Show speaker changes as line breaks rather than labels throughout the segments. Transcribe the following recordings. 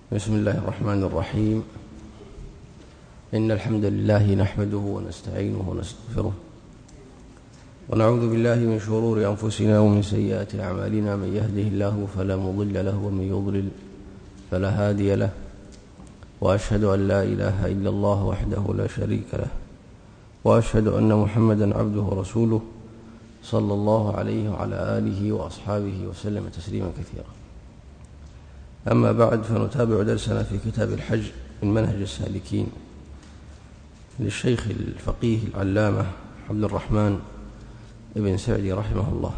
بسم الله الرحمن الرحيم. إن الحمد لله نحمده ونستعينه ونستغفره ونعوذ بالله من شرور أنفسنا ومن سيئات أعمالنا. من يهده الله فلا مضل له ومن يضلل فلا هادي له، وأشهد أن لا إله إلا الله وحده لا شريك له، وأشهد أن محمدا عبده ورسوله صلى الله عليه وعلى آله وأصحابه وسلم تسليما كثيرا. أما بعد، فنتابع درسنا في كتاب الحج من منهج السالكين للشيخ الفقيه العلامة عبد الرحمن بن سعدي رحمه الله.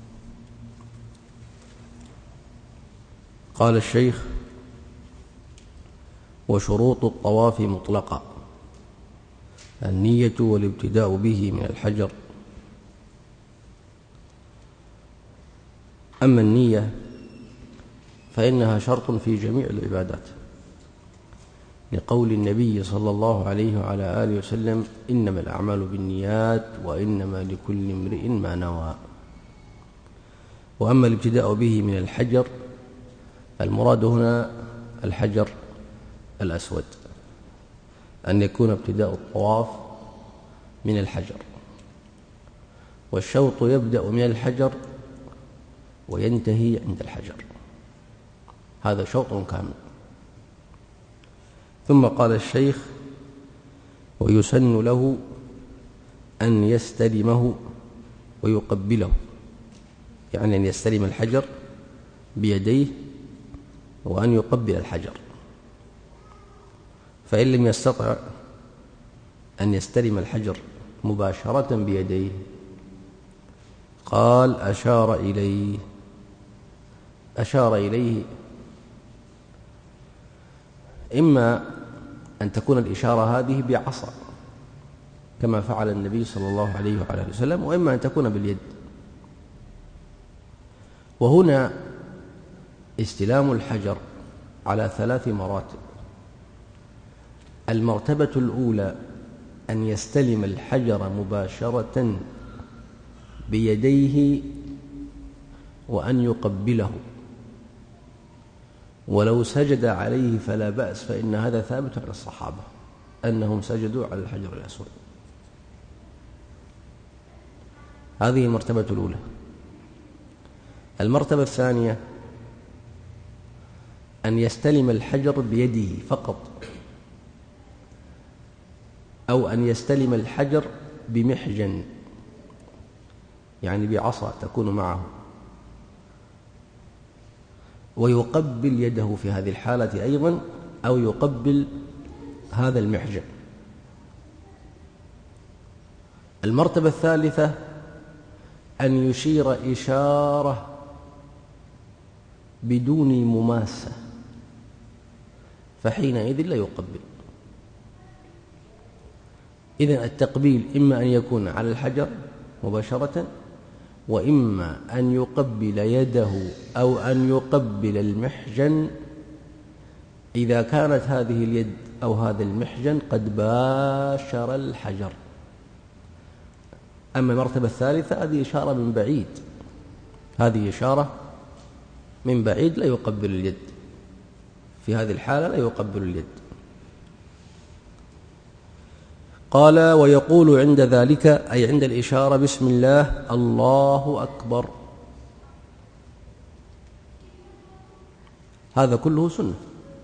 قال الشيخ: وشروط الطواف مطلقة: النية والابتداء به من الحجر. أما النية فإنها شرط في جميع العبادات، لقول النبي صلى الله عليه وعلى آله وسلم: إنما الأعمال بالنيات وإنما لكل امرئ ما نوى. وأما الابتداء به من الحجر، المراد هنا الحجر الأسود، أن يكون ابتداء الطواف من الحجر، والشوط يبدأ من الحجر وينتهي عند الحجر، هذا شوط كامل. ثم قال الشيخ: ويسن له أن يستلمه ويقبله، يعني أن يستلم الحجر بيديه وأن يقبل الحجر. فإن لم يستطع أن يستلم الحجر مباشرة بيديه، قال أشار إليه. إما أن تكون الإشارة هذه بعصا كما فعل النبي صلى الله عليه وعلى وسلم، وإما أن تكون باليد. وهنا استلام الحجر على 3 مراتب. المرتبة الأولى أن يستلم الحجر مباشرة بيديه وأن يقبله، ولو سجد عليه فلا بأس، فإن هذا ثابت عن الصحابة أنهم سجدوا على الحجر الأسود. هذه المرتبة الأولى. المرتبة الثانية أن يستلم الحجر بيده فقط، أو أن يستلم الحجر بمحجن، يعني بعصا تكون معه، ويقبل يده في هذه الحالة أيضا، أو يقبل هذا المحجن. المرتبة الثالثة أن يشير إشارة بدون مماسة، فحينئذ لا يقبل. إذن التقبيل إما أن يكون على الحجر مباشرة، وإما أن يقبل يده أو أن يقبل المحجن إذا كانت هذه اليد أو هذا المحجن قد باشر الحجر. أما المرتبة الثالثة هذه إشارة من بعيد، هذه إشارة من بعيد لا يقبل اليد، في هذه الحالة لا يقبل اليد. قال: ويقول عند ذلك، أي عند الإشارة: بسم الله، الله أكبر. هذا كله سنة.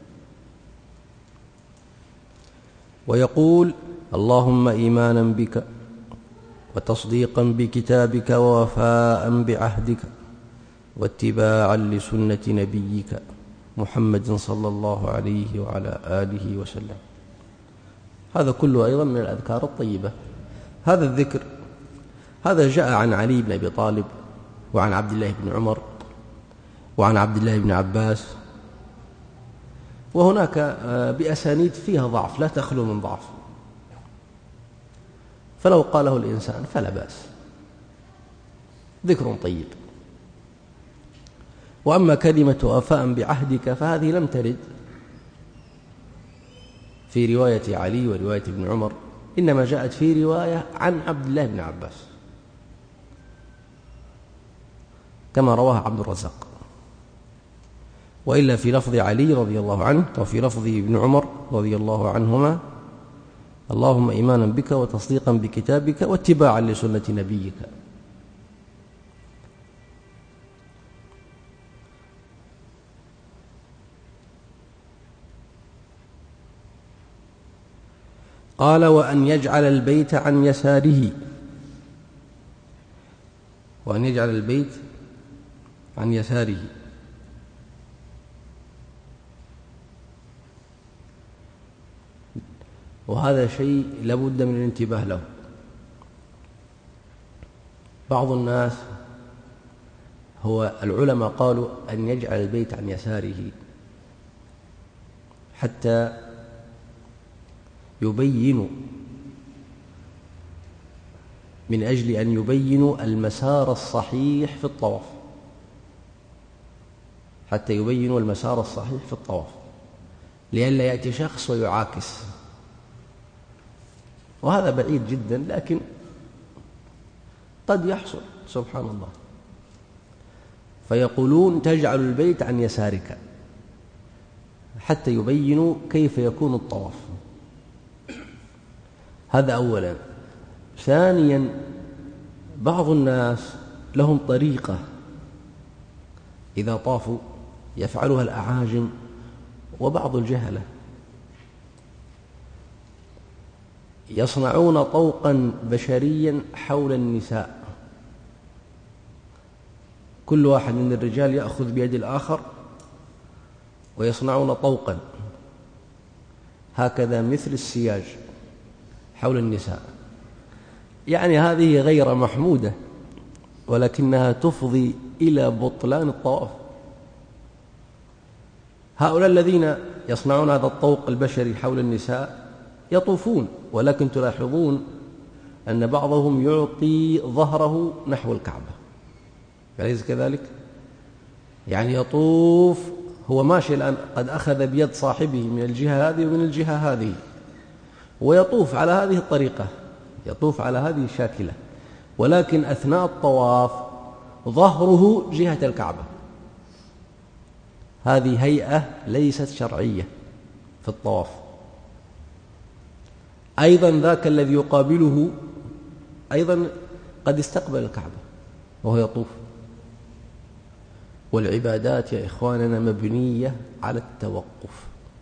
ويقول: اللهم إيمانا بك وتصديقا بكتابك ووفاء بعهدك واتباعا لسنة نبيك محمد صلى الله عليه وعلى آله وسلم. هذا كله أيضا من الأذكار الطيبة. هذا الذكر هذا جاء عن علي بن أبي طالب، وعن عبد الله بن عمر، وعن عبد الله بن عباس، وهناك بأسانيد فيها ضعف، لا تخلو من ضعف، فلو قاله الإنسان فلا بأس، ذكر طيب. وأما كلمة وفاء بعهدك فهذه لم ترد في رواية علي ورواية ابن عمر، إنما جاءت في رواية عن عبد الله بن عباس كما رواها عبد الرزاق. وإلا في لفظ علي رضي الله عنه وفي لفظ ابن عمر رضي الله عنهما: اللهم إيمانا بك وتصديقا بكتابك واتباعا لسنة نبيك. قال: وأن يجعل البيت عن يساره. وأن يجعل البيت عن يساره، وهذا شيء لابد من الانتباه له. بعض الناس، هو العلماء قالوا أن يجعل البيت عن يساره حتى يبينوا، من أجل أن يبينوا المسار الصحيح في الطواف، حتى يبينوا المسار الصحيح في الطواف، لئلا يأتي شخص ويعاكس، وهذا بعيد جدا لكن قد يحصل سبحان الله. فيقولون: تجعل البيت عن يسارك حتى يبينوا كيف يكون الطواف. هذا أولا. ثانيا، بعض الناس لهم طريقة إذا طافوا يفعلها الأعاجم وبعض الجهلة، يصنعون طوقا بشريا حول النساء، كل واحد من الرجال يأخذ بيد الآخر ويصنعون طوقا هكذا مثل السياج حول النساء. يعني هذه غير محمودة، ولكنها تفضي إلى بطلان الطواف. هؤلاء الذين يصنعون هذا الطوق البشري حول النساء يطوفون، ولكن تلاحظون أن بعضهم يعطي ظهره نحو الكعبة، أليس كذلك؟ يعني يطوف هو ماشي الآن، قد أخذ بيد صاحبه من الجهة هذه ومن الجهة هذه، ويطوف على هذه الطريقة، يطوف على هذه الشاكلة، ولكن أثناء الطواف ظهره جهة الكعبة. هذه هيئة ليست شرعية في الطواف. أيضا ذاك الذي يقابله أيضا قد استقبل الكعبة وهو يطوف. والعبادات يا إخواننا مبنية على التوقف.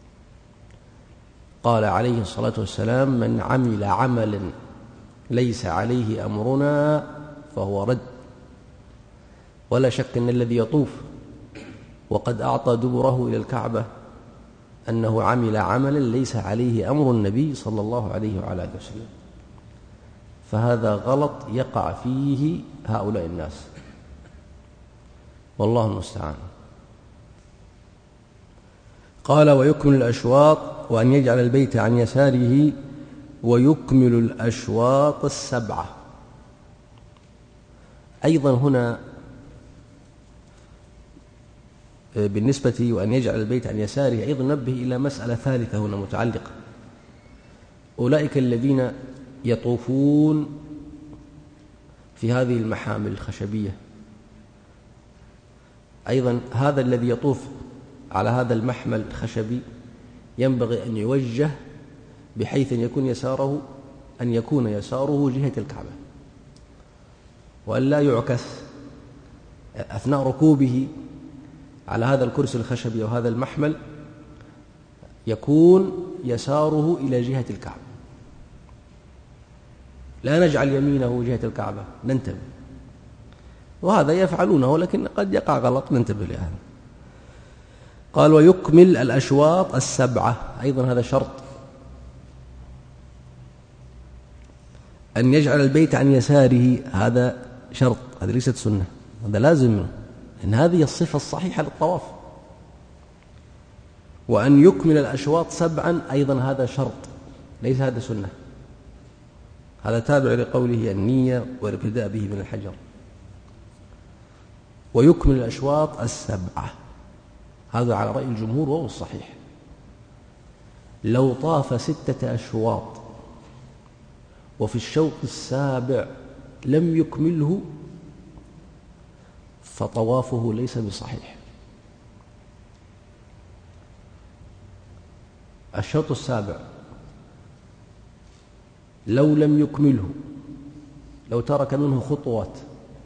قال عليه الصلاة والسلام: من عمل عملا ليس عليه أمرنا فهو رد. ولا شك أن الذي يطوف وقد أعطى دبره إلى الكعبة أنه عمل عملا ليس عليه أمر النبي صلى الله عليه وعلى آله وسلم، فهذا غلط يقع فيه هؤلاء الناس، والله المستعان. قال: ويكمل الأشواط، وأن يجعل البيت عن يساره، ويكمل الأشواط السبعة. أيضا هنا بالنسبة وأن يجعل البيت عن يساره أيضا نبه إلى مسألة ثالثة هنا متعلقة. أولئك الذين يطوفون في هذه المحامل الخشبية، أيضا هذا الذي يطوف على هذا المحمل الخشبي ينبغي أن يوجه بحيث أن يكون يساره جهة الكعبة، وأن لا يعكس أثناء ركوبه على هذا الكرسي الخشبي أو هذا المحمل، يكون يساره إلى جهة الكعبة، لا نجعل يمينه جهة الكعبة، ننتبه. وهذا يفعلونه لكن قد يقع غلط، ننتبه لهذا. قال: ويكمل الأشواط السبعة. أيضا هذا شرط، أن يجعل البيت عن يساره، هذا شرط، هذا ليست سنة، هذا لازم منه، إن هذه الصفة الصحيحة للطواف. وأن يكمل الأشواط سبعا أيضا هذا شرط، ليس هذا سنة، هذا تابع لقوله النية والابتداء به من الحجر. ويكمل الأشواط السبعة، هذا على رأي الجمهور وهو الصحيح. لو طاف 6 أشواط وفي الشوط السابع لم يكمله فطوافه ليس بصحيح، الشوط السابع لو لم يكمله، لو ترك منه خطوات،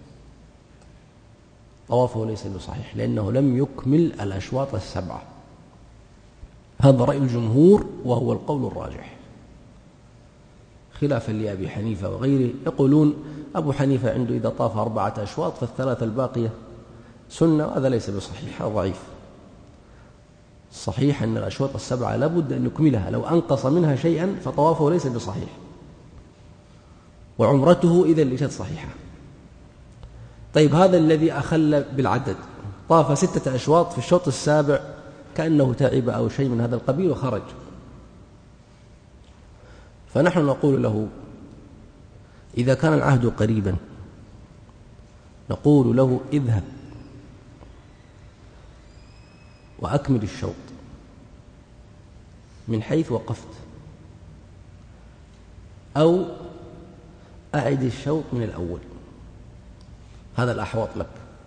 طوافه ليس بصحيح لأنه لم يكمل الأشواط السبعة. هذا رأي الجمهور وهو القول الراجح، خلافا لأبي حنيفة وغيره. يقولون أبو حنيفة عنده إذا طاف 4 أشواط فالثلاثة الباقية سنة، وهذا ليس بصحيح، هذا ضعيف. الصحيح أن الأشواط السبعة لابد أن يكملها، لو أنقص منها شيئا فطوافه ليس بصحيح، وعمرته إذا ليست صحيحة. طيب هذا الذي أخل بالعدد طاف 6 أشواط في الشوط السابع كأنه تعب أو شيء من هذا القبيل وخرج، فنحن نقول له إذا كان العهد قريبا نقول له اذهب وأكمل الشوط من حيث وقفت، أو أعد الشوط من الأول، هذا الأحوط لك.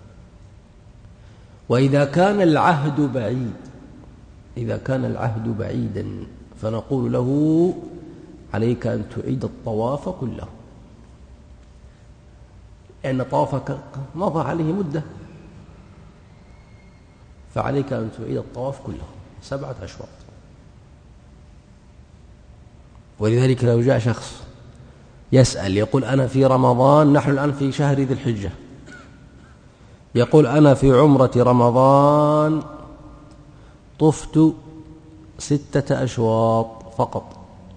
وإذا كان العهد بعيد، إذا كان العهد بعيدا فنقول له عليك أن تعيد الطواف كله، لأن طوافك مضى عليه مدة، فعليك أن تعيد الطواف كله 7 أشواط. ولذلك لو جاء شخص يسأل يقول أنا في رمضان، نحن الآن في شهر ذي الحجة، يقول أنا في عمرة رمضان طفت 6 أشواط فقط،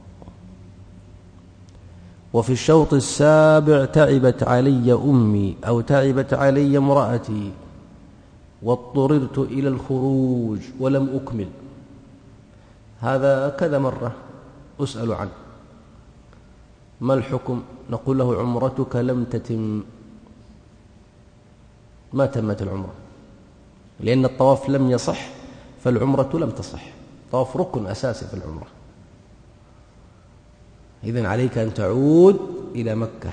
وفي الشوط السابع تعبت علي أمي أو تعبت علي امرأتي واضطررت إلى الخروج ولم أكمل، هذا كذا مرة أسأل عنه، ما الحكم؟ نقول له عمرتك لم تتم، ما تمت العمرة، لأن الطواف لم يصح فالعمرة لم تصح، الطواف ركن أساسي في العمرة. إذن عليك أن تعود إلى مكة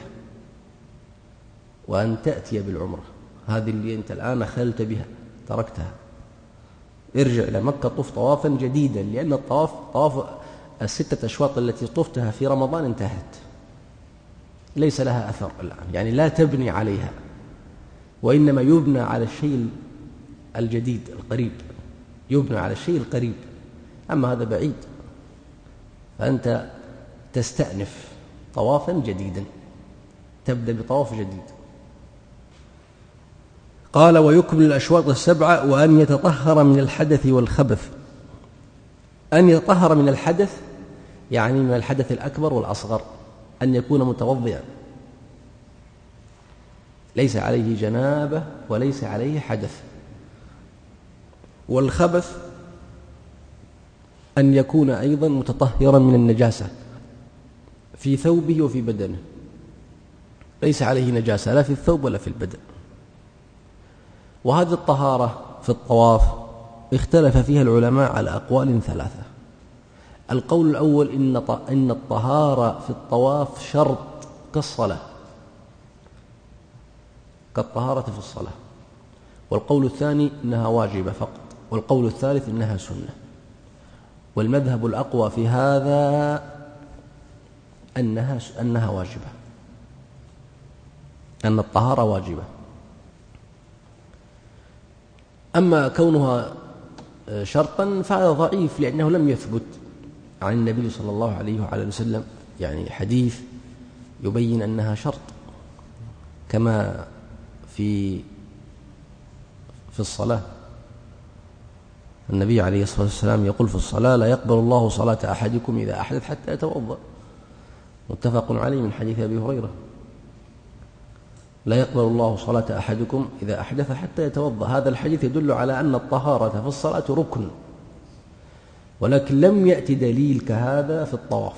وأن تأتي بالعمرة، هذه اللي أنت الآن أخلت بها تركتها، ارجع إلى مكة طف طوافا جديدا، لأن طواف 6 أشواط التي طفتها في رمضان انتهت، ليس لها أثر الآن، يعني لا تبني عليها، وإنما يبنى على الشيء الجديد القريب، يبنى على الشيء القريب، أما هذا بعيد فأنت تستأنف طوافا جديدا، تبدأ بطواف جديد. قال ويكمل الأشواط 7 وأن يتطهر من الحدث والخبث. أن يتطهر من الحدث يعني من الحدث الأكبر والأصغر، أن يكون متوضئا ليس عليه جنابة وليس عليه حدث. والخبث أن يكون أيضا متطهرا من النجاسة في ثوبه وفي بدنه، ليس عليه نجاسة لا في الثوب ولا في البدن. وهذه الطهارة في الطواف اختلف فيها العلماء على أقوال 3. القول الأول إن الطهارة في الطواف شرط كالصلاة، كالطهارة في الصلاة. والقول الثاني إنها واجبة فقط. والقول الثالث إنها سنة. والمذهب الأقوى في هذا أنها واجبة، أن الطهارة واجبة. أما كونها شرطا فهذا ضعيف، لأنه لم يثبت عن النبي صلى الله عليه وعلى وسلم يعني حديث يبين أنها شرط، كما في الصلاة النبي عليه الصلاة والسلام يقول في الصلاة لا يقبل الله صلاة أحدكم إذا أحدث حتى يتوضأ، متفق عليه من حديث أبي هريرة، لا يقبل الله صلاة أحدكم إذا أحدث حتى يتوضأ. هذا الحديث يدل على أن الطهارة في الصلاة ركن، ولكن لم يأتي دليل كهذا في الطواف.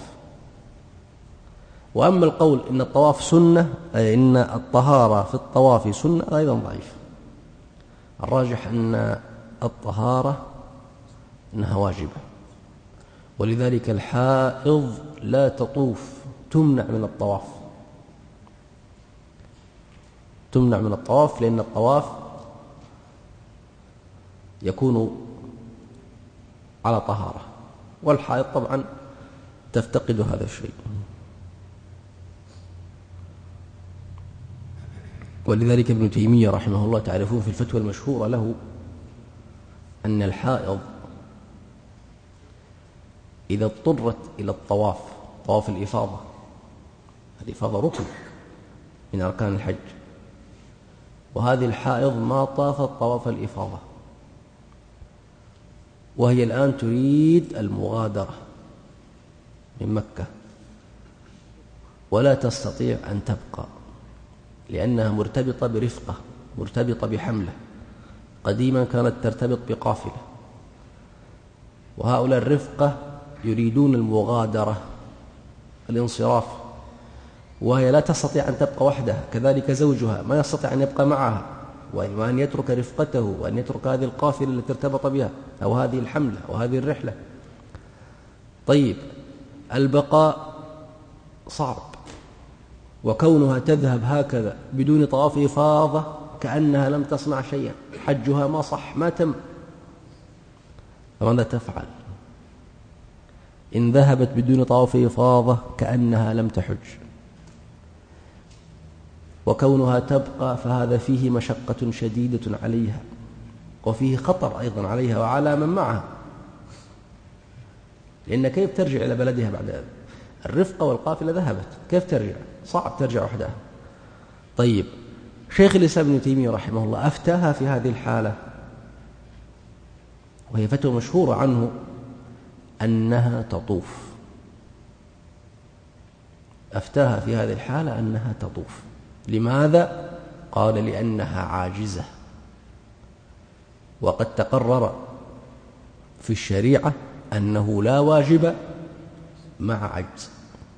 وأما القول إن الطواف سنة، أي إن الطهارة في الطواف سنة، أيضا ضعيف. الراجح أن الطهارة إنها واجبة، ولذلك الحائض لا تطوف، تمنع من الطواف، تمنع من الطواف، لأن الطواف يكون على طهارة، والحائض طبعا تفتقد هذا الشيء. ولذلك ابن تيمية رحمه الله تعرفون في الفتوى المشهورة له أن الحائض إذا اضطرت إلى الطواف، طواف الإفاضة، الإفاضة ركن من أركان الحج، وهذه الحائض ما طافت طواف الإفاضة وهي الآن تريد المغادرة من مكة ولا تستطيع أن تبقى لأنها مرتبطة برفقة، مرتبطة بحملة. قديما كانت ترتبط بقافلة، وهؤلاء الرفقة يريدون المغادرة، الانصراف، وهي لا تستطيع أن تبقى وحدها، كذلك زوجها ما يستطيع أن يبقى معها وأن يترك رفقته وأن يترك هذه القافلة التي ارتبط بها أو هذه الحملة أو هذه الرحلة. طيب البقاء صعب، وكونها تذهب هكذا بدون طواف إفاضة كأنها لم تصنع شيئا، حجها ما صح، ما تم. فماذا تفعل؟ إن ذهبت بدون طواف إفاضة كأنها لم تحج، وكونها تبقى فهذا فيه مشقة شديدة عليها، وفيه خطر أيضا عليها وعلى من معها، لأن كيف ترجع إلى بلدها بعد ذلك؟ الرفقة والقافلة ذهبت، كيف ترجع؟ صعب ترجع وحدها. طيب شيخ الإسلام ابن تيمية رحمه الله أفتاها في هذه الحالة، وهي فتوى مشهورة عنه، أنها تطوف. أفتاها في هذه الحالة أنها تطوف. لماذا؟ قال لأنها عاجزة، وقد تقرر في الشريعة أنه لا واجب مع عجز.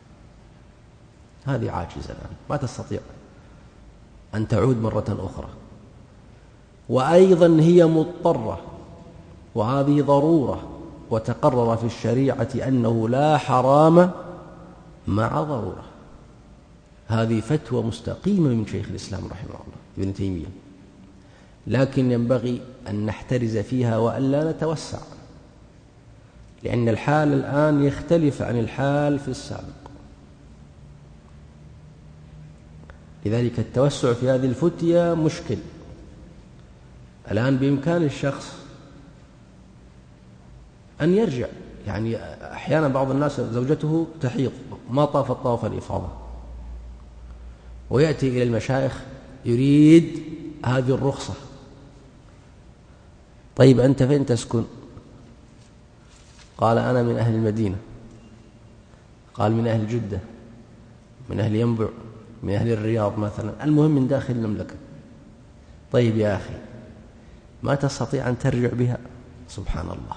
هذه عاجزة الآن ما تستطيع أن تعود مرة أخرى، وأيضا هي مضطرة، وهذه ضرورة، وتقرر في الشريعة أنه لا حرام مع ضرورة. هذه فتوى مستقيمة من شيخ الإسلام رحمه الله ابن تيمية، لكن ينبغي أن نحترز فيها وألا نتوسع، لأن الحال الآن يختلف عن الحال في السابق. لذلك التوسع في هذه الفتية مشكل. الآن بإمكان الشخص أن يرجع، يعني أحيانا بعض الناس زوجته تحيض ما طافت طواف الإفاضة، ويأتي إلى المشايخ يريد هذه الرخصة. طيب أنت فين تسكن؟ قال أنا من أهل المدينة. قال من أهل جدة، من أهل ينبع، من أهل الرياض مثلا، المهم من داخل المملكة. طيب يا أخي ما تستطيع أن ترجع بها؟ سبحان الله.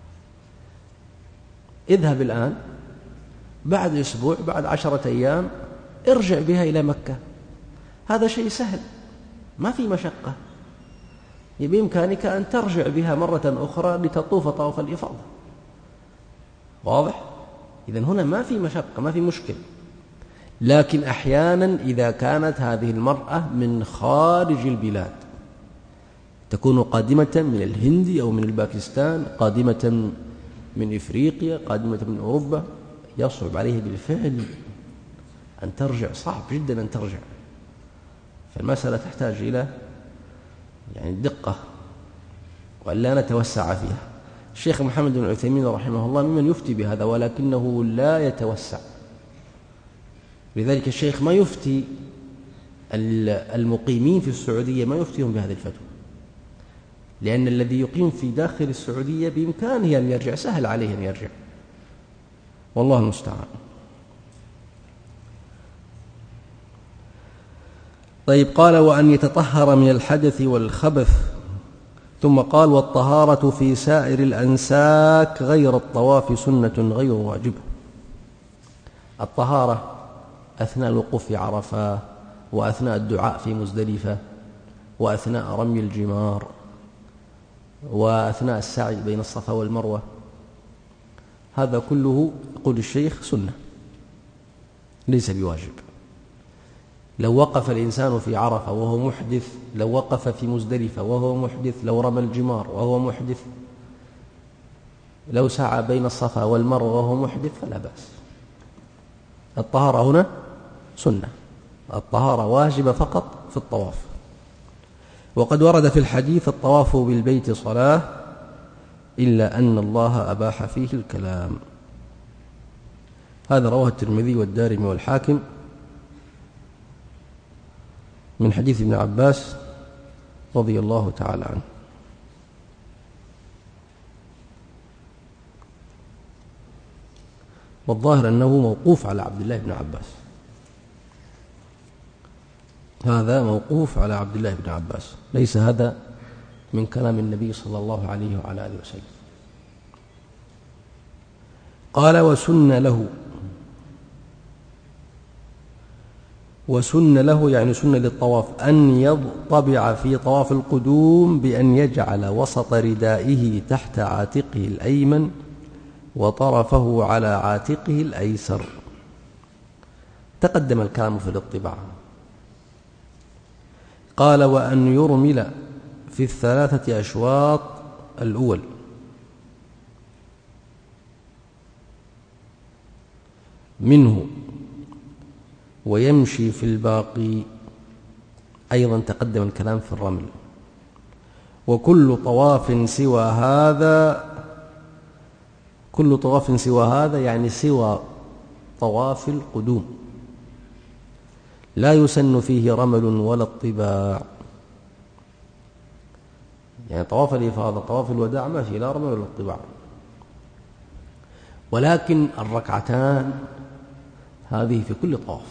اذهب الآن، بعد أسبوع، بعد 10 أيام ارجع بها إلى مكة. هذا شيء سهل ما في مشقة، بإمكانك أن ترجع بها مرة أخرى لتطوف طواف الإفاضة. واضح؟ إذن هنا ما في مشقة، ما في مشكل. لكن أحيانا إذا كانت هذه المرأة من خارج البلاد، تكون قادمة من الهند أو من الباكستان، قادمة من إفريقيا، قادمة من أوروبا، يصعب عليه بالفعل أن ترجع، صعب جدا أن ترجع. فالمسألة تحتاج إلى يعني دقة وألا نتوسع فيها. الشيخ محمد بن عثيمين رحمه الله ممن يفتي بهذا، ولكنه لا يتوسع. لذلك الشيخ ما يفتي المقيمين في السعودية، ما يفتيهم بهذه الفتوى، لأن الذي يقيم في داخل السعودية بإمكانه أن يرجع، سهل عليه أن يرجع، والله المستعان. طيب قال وأن يتطهر من الحدث والخبث، ثم قال والطهارة في سائر الأنساك غير الطواف سنة غير واجبة. الطهارة أثناء الوقوف في عرفة، وأثناء الدعاء في مزدلفة، وأثناء رمي الجمار، وأثناء السعي بين الصفا والمروة، هذا كله يقول الشيخ سنة ليس بواجب. لو وقف الإنسان في عرفة وهو محدث، لو وقف في مزدلفة وهو محدث، لو رمى الجمار وهو محدث، لو سعى بين الصفا والمروة وهو محدث فلا بأس. الطهارة هنا سنة، الطهارة واجبة فقط في الطواف. وقد ورد في الحديث الطواف بالبيت صلاة إلا أن الله أباح فيه الكلام. هذا رواه الترمذي والدارمي والحاكم من حديث ابن عباس رضي الله تعالى عنه. والظاهر أنه موقوف على عبد الله بن عباس، هذا موقوف على عبد الله بن عباس، ليس هذا من كلام النبي صلى الله عليه وعلى آله وسلم. قال وسن له يعني سن للطواف أن يضطبع في طواف القدوم بأن يجعل وسط ردائه تحت عاتقه الأيمن وطرفه على عاتقه الأيسر. تقدم الكلام في الاطباع. قال وأن يرمل في 3 أشواط الأول منه ويمشي في الباقي. أيضا تقدم الكلام في الرمل. وكل طواف سوى هذا يعني سوى طواف القدوم لا يسن فيه رمل ولا اطباع. يعني طواف الإفاضة طواف الوداع ما فيه لا رمل ولا اطباع، ولكن الركعتان هذه في كل طواف.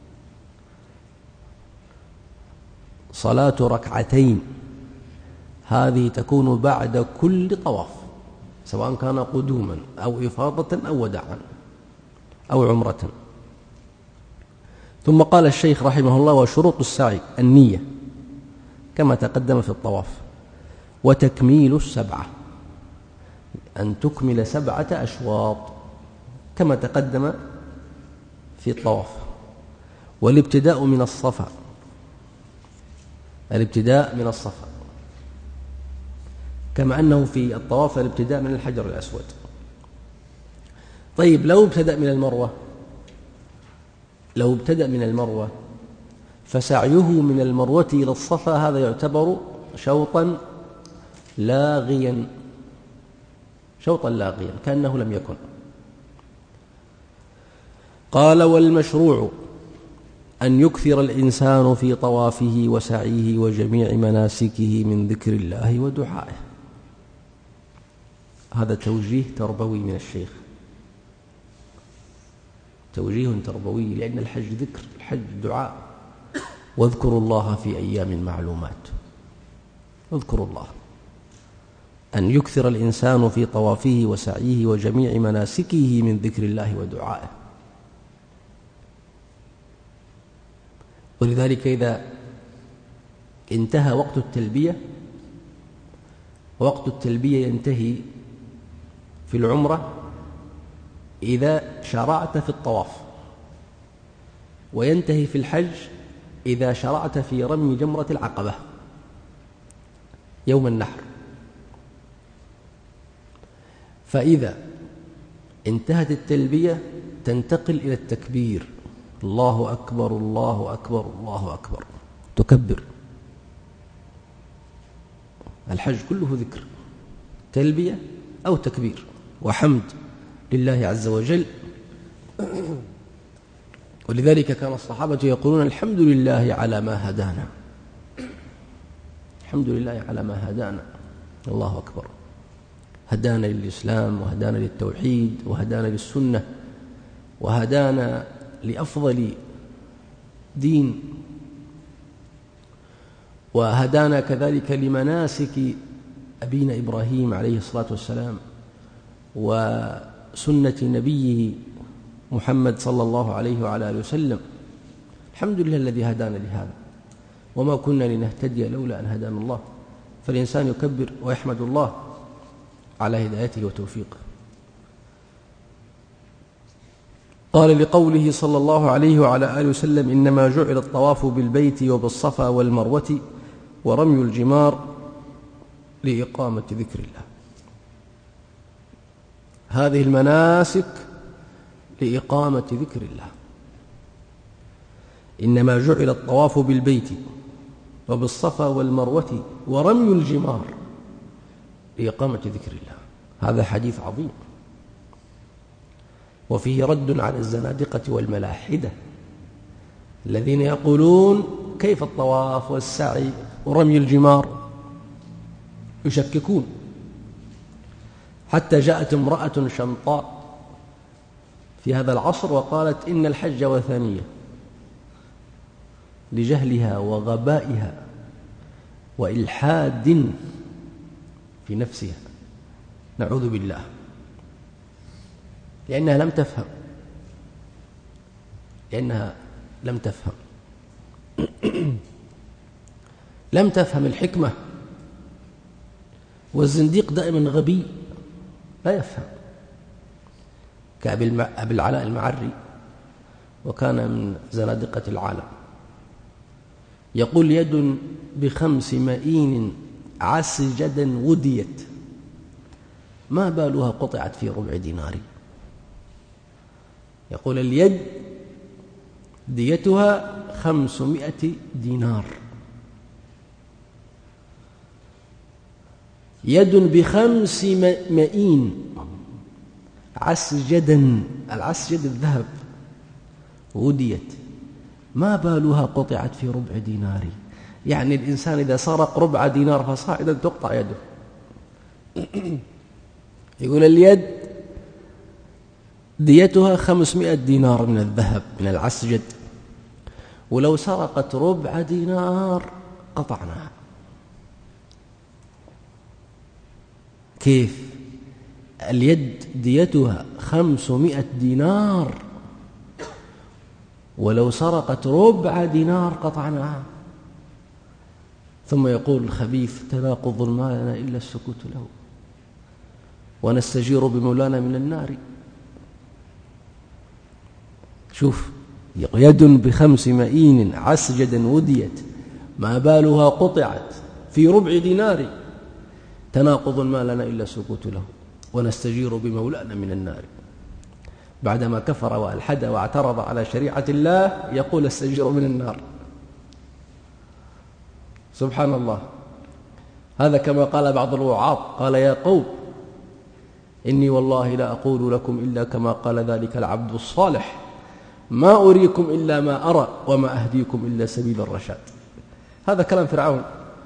صلاة ركعتين هذه تكون بعد كل طواف، سواء كان قدوما أو إفاضة أو وداعا أو عمرة. ثم قال الشيخ رحمه الله وشروط السعي النية كما تقدم في الطواف، وتكميل 7 أن تكمل 7 أشواط كما تقدم في الطواف. والابتداء من الصفا، الابتداء من الصفا كما أنه في الطواف الابتداء من الحجر الأسود. طيب لو ابتدأ من المروة فسعيه من المروة إلى الصفا هذا يعتبر شوطا لاغيا كأنه لم يكن. قال والمشروع أن يكثر الإنسان في طوافه وسعيه وجميع مناسكه من ذكر الله ودعائه. هذا توجيه تربوي من الشيخ، توجيه تربوي، لأن الحج ذكر، الحج دعاء. واذكروا الله في أيام معلومات، اذكروا الله. أن يكثر الإنسان في طوافه وسعيه وجميع مناسكه من ذكر الله ودعائه. ولذلك إذا انتهى وقت التلبية، وقت التلبية ينتهي في العمرة إذا شرعت في الطواف، وينتهي في الحج إذا شرعت في رمي جمرة العقبة يوم النحر. فإذا انتهت التلبية تنتقل إلى التكبير، الله أكبر الله أكبر الله أكبر، تكبر. الحج كله ذكر، تلبية أو تكبير وحمد لله عز وجل. ولذلك كان الصحابة يقولون الحمد لله على ما هدانا، الحمد لله على ما هدانا. الله أكبر، هدانا للإسلام وهدانا للتوحيد وهدانا للسنة وهدانا لأفضل دين، وهدانا كذلك لمناسك أبينا إبراهيم عليه الصلاة والسلام وسنة نبيه محمد صلى الله عليه وعلى آله وسلم. الحمد لله الذي هدانا لهذا، وما كنا لنهتدي لولا أن هدانا الله. فالإنسان يكبر ويحمد الله على هدايته وتوفيقه. قال لقوله صلى الله عليه وعلى آله وسلم إنما جعل الطواف بالبيت وبالصفا والمروة ورمي الجمار لإقامة ذكر الله. هذه المناسك لإقامة ذكر الله. إنما جعل الطواف بالبيت وبالصفا والمروة ورمي الجمار لإقامة ذكر الله. هذا حديث عظيم، وفيه رد على الزنادقة والملاحدة الذين يقولون كيف الطواف والسعي ورمي الجمار، يشككون. حتى جاءت امرأة شمطاء في هذا العصر وقالت إن الحج وثنية، لجهلها وغبائها وإلحاد في نفسها، نعوذ بالله، لأنها لم تفهم لم تفهم الحكمة. والزنديق دائما غبي لا يفهم، كأبي العلاء المعري، وكان من زنادقة العالم، يقول يد ب5 مئين عسجدا وديت ما بالها قطعت في ربع دينار. يقول اليد ديتها 500 دينار، يد ب5 مئين عسجدا، العسجد الذهب، وديت ما بالها قطعت في ربع دينار. يعني الإنسان إذا سرق ربع دينار فصاعدا تقطع يده. يقول اليد ديتها 500 دينار من الذهب من العسجد، ولو سرقت ربع دينار قطعناها. كيف؟ اليد ديتها 500 دينار، ولو سرقت ربع دينار قطعناها. ثم يقول الخبيث تناقض ما لنا إلا السكوت له ونستجير بمولانا من النار. شوف، يد ب5 مئين عسجدا وديت ما بالها قطعت في ربع دينار، تناقض ما لنا إلا السكوت له ونستجير بمولانا من النار. بعدما كفر وألحد واعترض على شريعة الله يقول استجير من النار. سبحان الله. هذا كما قال بعض الوعاظ، قال يا قوم إني والله لا أقول لكم إلا كما قال ذلك العبد الصالح، ما أريكم إلا ما أرى وما أهديكم إلا سبيل الرشاد. هذا كلام فرعون،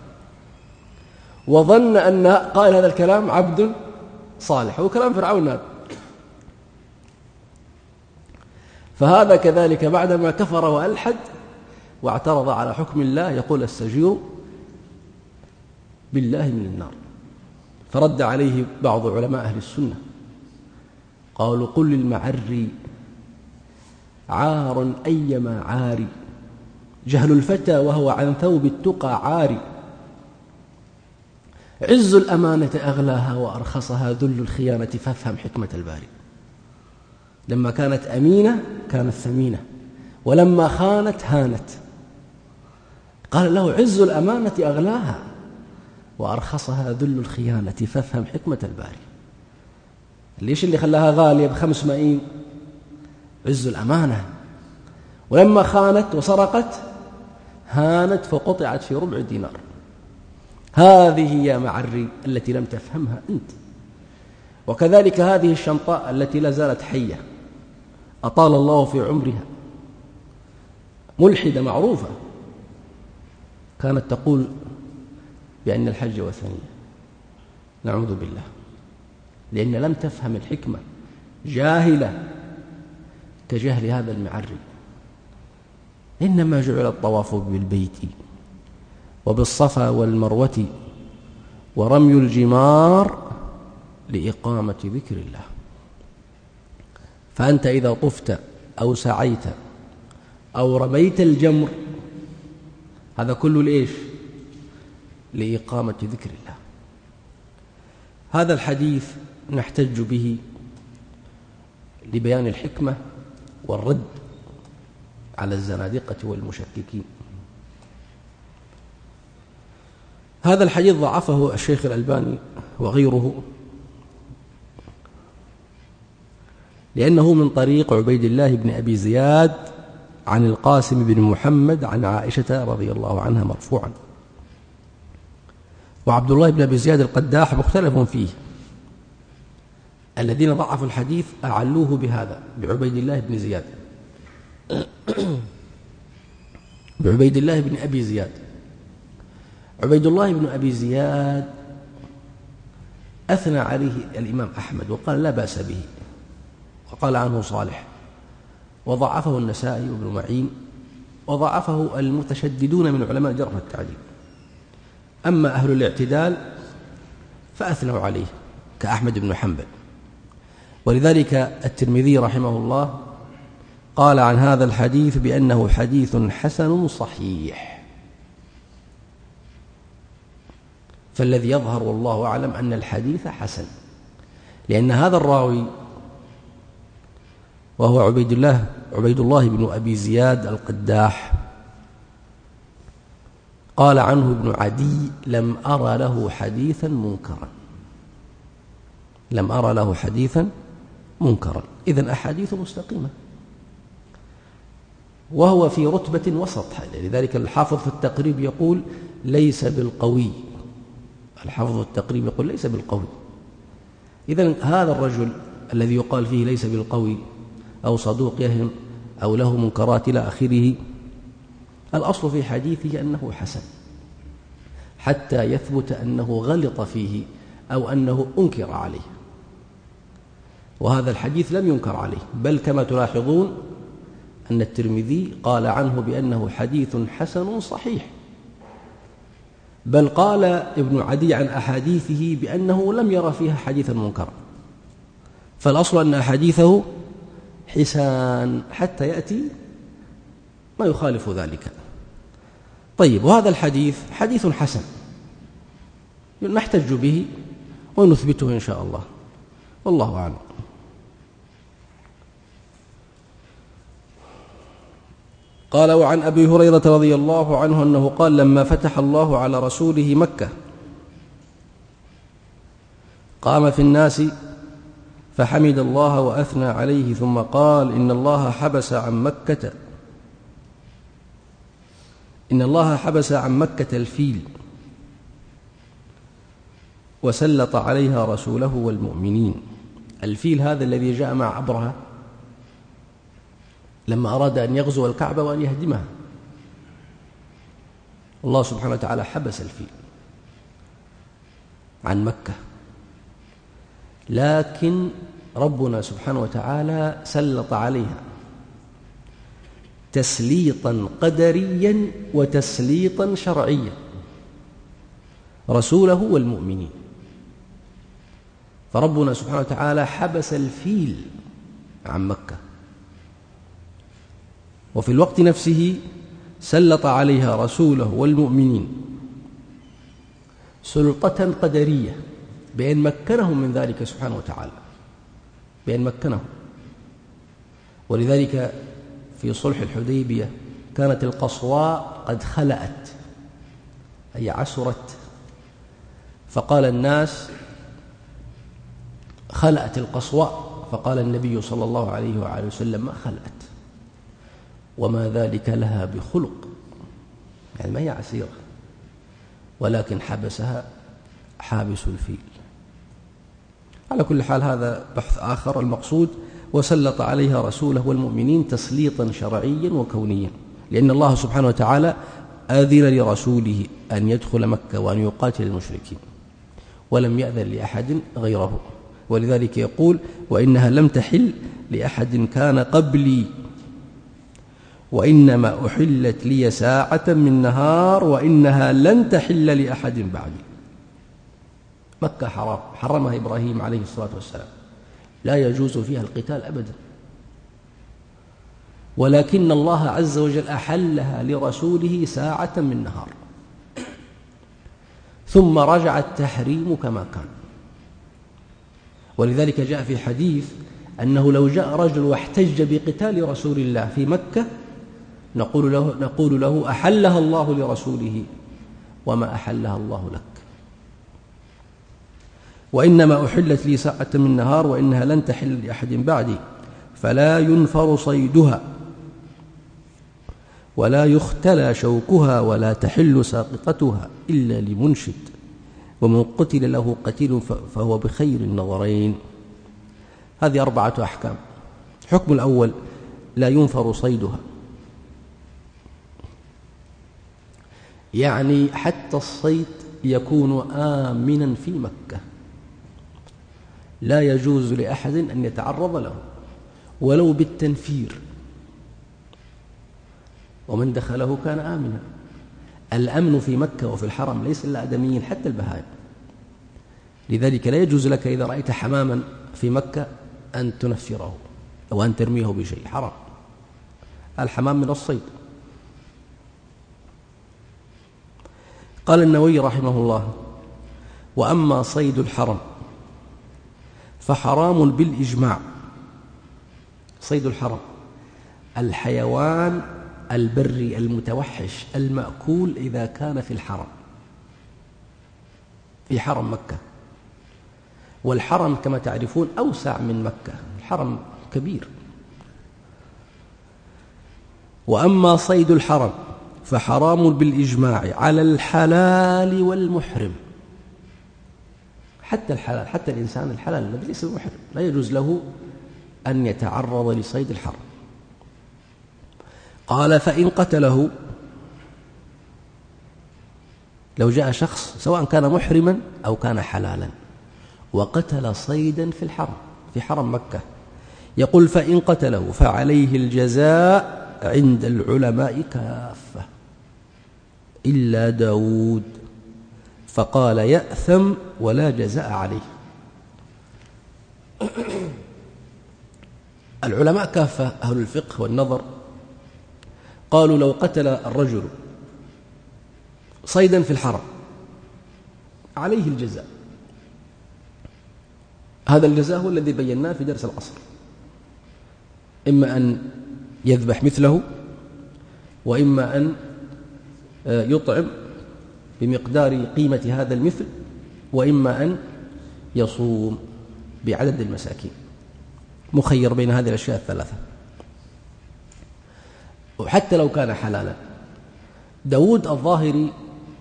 وظن أن قال هذا الكلام عبد صالح، هو كلام فرعون هذا. فهذا كذلك بعدما كفر وألحد واعترض على حكم الله يقول استجير بالله من النار. فرد عليه بعض علماء أهل السنة قالوا قل للمعري عار أيما عاري، جهل الفتى وهو عن ثوب التقى عاري، عز الأمانة أغلاها وأرخصها ذل الخيانة، فافهم حكمة الباري. لما كانت أمينة كانت ثمينة، ولما خانت هانت. قال له عز الأمانة أغلاها وأرخصها ذل الخيانة، فافهم حكمة الباري. ليش اللي خلاها غالية ب5 مئين؟ عز الأمانة. ولما خانت وسرقت هانت فقطعت في ربع دينار. هذه يا معري التي لم تفهمها أنت. وكذلك هذه الشمطاء التي لا زالت حية أطال الله في عمرها، ملحدة معروفة، كانت تقول بأن الحج وثنية، نعوذ بالله، لأن لم تفهم الحكمة، جاهلة كجهل هذا المعري. إنما جعل الطواف بالبيت وبالصفا والمروة ورمي الجمار لإقامة ذكر الله. فأنت إذا طفت أو سعيت أو رميت الجمر هذا كله لإيش؟ لإقامة ذكر الله. هذا الحديث نحتج به لبيان الحكمة والرد على الزنادقة والمشككين. هذا الحديث ضعفه الشيخ الألباني وغيره لأنه من طريق عبيد الله بن أبي زياد عن القاسم بن محمد عن عائشة رضي الله عنها مرفوعا. وعبد الله بن أبي زياد القداح مختلف فيه، الذين ضعفوا الحديث أعلوه بهذا، بعبيد الله بن زياد بعبيد الله بن أبي زياد. عبيد الله بن أبي زياد أثنى عليه الإمام أحمد وقال لا بأس به، وقال عنه صالح، وضعفه النسائي وابن معين، وضعفه المتشددون من علماء الجرح والتعديل. أما أهل الاعتدال فأثنوا عليه كأحمد بن حنبل. ولذلك الترمذي رحمه الله قال عن هذا الحديث بأنه حديث حسن صحيح. فالذي يظهر والله أعلم أن الحديث حسن، لأن هذا الراوي وهو عبيد الله بن أبي زياد القداح قال عنه ابن عدي لم أرى له حديثا منكرا، لم أرى له حديثا منكرا. إذن أحاديث مستقيمة، وهو في رتبة وسط. لذلك الحافظ في التقريب يقول ليس بالقوي، الحافظ في التقريب يقول ليس بالقوي. إذن هذا الرجل الذي يقال فيه ليس بالقوي أو صدوق يهم أو له منكرات إلى آخره، الأصل في حديثه أنه حسن حتى يثبت أنه غلط فيه أو أنه أنكر عليه، وهذا الحديث لم ينكر عليه، بل كما تلاحظون أن الترمذي قال عنه بأنه حديث حسن صحيح، بل قال ابن عدي عن أحاديثه بأنه لم يرى فيها حديثا منكرا. فالأصل أن أحاديثه حسان حتى يأتي ما يخالف ذلك. طيب، وهذا الحديث حديث حسن نحتج به ونثبته إن شاء الله، والله أعلم. قال: وعن أبي هريرة رضي الله عنه أنه قال: لما فتح الله على رسوله مكة قام في الناس فحمد الله وأثنى عليه، ثم قال: إن الله حبس عن مكة الفيل وسلط عليها رسوله والمؤمنين. الفيل هذا الذي جاء مع أبرهة لما أراد أن يغزو الكعبة وأن يهدمها، الله سبحانه وتعالى حبس الفيل عن مكة، لكن ربنا سبحانه وتعالى سلط عليها تسليطا قدريا وتسليطا شرعيا رسوله والمؤمنين. فربنا سبحانه وتعالى حبس الفيل عن مكة، وفي الوقت نفسه سلط عليها رسوله والمؤمنين سلطة قدرية بأن مكنهم من ذلك سبحانه وتعالى، بأن مكنهم. ولذلك في صلح الحديبية كانت القصواء قد خلأت، أي عسرت، فقال الناس: خلأت القصواء، فقال النبي صلى الله عليه وآله وسلم: ما خلأت، وما ذلك لها بخلق، يعني ما هي عسيرة، ولكن حبسها حابس الفيل. على كل حال هذا بحث آخر. المقصود: وسلط عليها رسوله والمؤمنين تسليطا شرعيا وكونيا، لأن الله سبحانه وتعالى أذن لرسوله أن يدخل مكة وأن يقاتل المشركين، ولم يأذن لأحد غيره. ولذلك يقول: وإنها لم تحل لأحد كان قبلي، وإنما أحلت لي ساعة من نهار، وإنها لن تحل لأحد بعدي. مكة حرام، حرمها إبراهيم عليه الصلاة والسلام، لا يجوز فيها القتال أبدا، ولكن الله عز وجل أحلها لرسوله ساعة من نهار، ثم رجع التحريم كما كان. ولذلك جاء في حديث أنه لو جاء رجل واحتج بقتال رسول الله في مكة نقول له: أحلها الله لرسوله وما أحلها الله لك، وإنما أحلت لي ساعة من نهار، وإنها لن تحل لأحد بعدي. فلا ينفر صيدها ولا يختلى شوكها ولا تحل ساقطتها إلا لمنشد، ومن قتل له قتيل فهو بخير النظرين. هذه 4 أحكام. الحكم الأول: لا ينفر صيدها، يعني حتى الصيد يكون آمنا في مكة، لا يجوز لأحد أن يتعرض له ولو بالتنفير، ومن دخله كان آمنا. الأمن في مكة وفي الحرم ليس للآدميين حتى البهائم، لذلك لا يجوز لك إذا رأيت حماما في مكة أن تنفره أو أن ترميه بشيء، حرام. الحمام من الصيد. قال النووي رحمه الله: وأما صيد الحرم فحرام بالإجماع. صيد الحرم الحيوان البري المتوحش المأكول إذا كان في الحرم، في حرم مكة. والحرم كما تعرفون أوسع من مكة، الحرم كبير. وأما صيد الحرم فحرام بالإجماع على الحلال والمحرم. حتى الحلال، حتى الإنسان الحلال الذي ليس محرم لا يجوز له أن يتعرض لصيد الحرم. قال: فإن قتله، لو جاء شخص سواء كان محرما أو كان حلالا وقتل صيدا في الحرم، في حرم مكة، يقول: فإن قتله فعليه الجزاء عند العلماء كافة إلا داود، فقال: يأثم ولا جزاء عليه. العلماء كافة أهل الفقه والنظر قالوا: لو قتل الرجل صيدا في الحرم عليه الجزاء. هذا الجزاء هو الذي بيناه في درس العصر، إما أن يذبح مثله، وإما أن يطعم بمقدار قيمة هذا المثل، وإما أن يصوم بعدد المساكين، مخير بين هذه الأشياء الثلاثة. وحتى لو كان حلالا. داود الظاهري